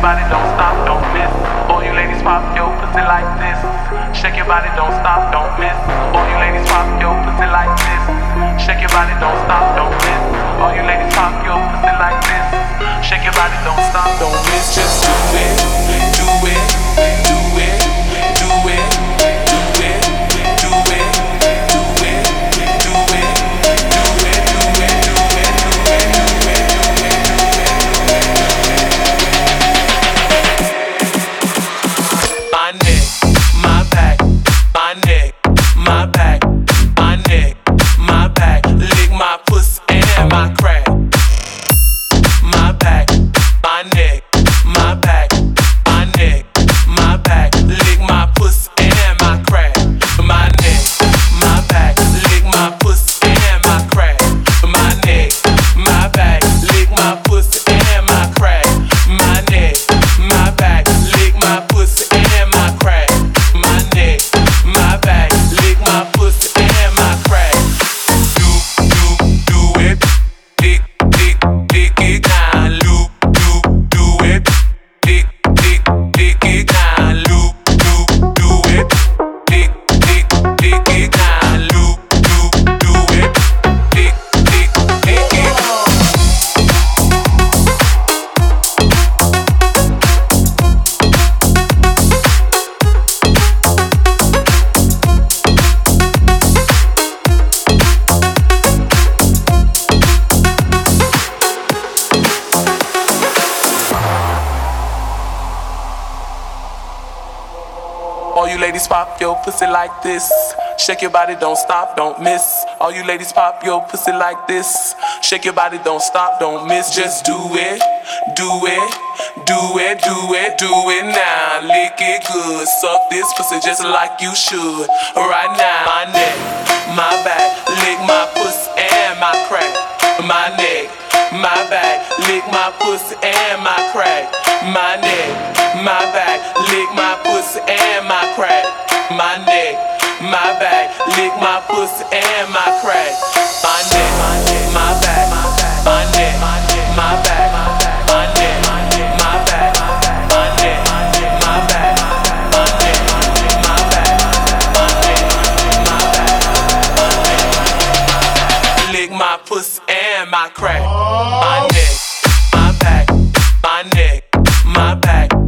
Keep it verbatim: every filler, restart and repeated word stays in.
your body, don't stop, don't miss. All you ladies pop your pussy like this. Shake your body, don't stop, don't miss. All you ladies pop your pussy like this. Shake your body, don't stop, don't miss. All you ladies pop your pussy like this. Shake your body, don't stop, don't miss. Just do it, do it, do it, do it, do it, do it, do it, do it, do it, do it, do it, do it, do it, do it. My neck, my back, my neck, my back, my neck, my back. Lick my pussy and my crack. My back, my neck, my back, my neck, my back. Lick my pussy and my crack. My neck, my back, lick my pussy and my crack. My neck, my back, lick my pussy and my crack. My neck, my back, lick my pussy and my crack. My neck, my back, lick my pussy and my crack. Do, do, do it. Dick, dick, dick it down. Loop, loop, do it. Dick, dick, dick it down. Loop, loop, do it. Dick, dick, dick it down. Loop, loop, do it. Dick, dick, dick it down. All you ladies pop your pussy like this. Shake your body, don't stop, don't miss. All you ladies pop your pussy like this. Shake your body, don't stop, don't miss. Just do it, do it, do it, do it, do it now. Lick it good, suck this pussy just like you should. Right now, my neck, my back, lick my pussy and my crack. My neck, my back, lick my pussy and my crack. My neck, my back, lick my pussy and my crack. My neck, my back, lick my pussy and my crack. My neck, my back, my neck, my back, my neck, my back, my neck, my back, my neck, my back, my neck, my back, my neck. Lick my pussy and my crack. My neck, my back, my neck, my back.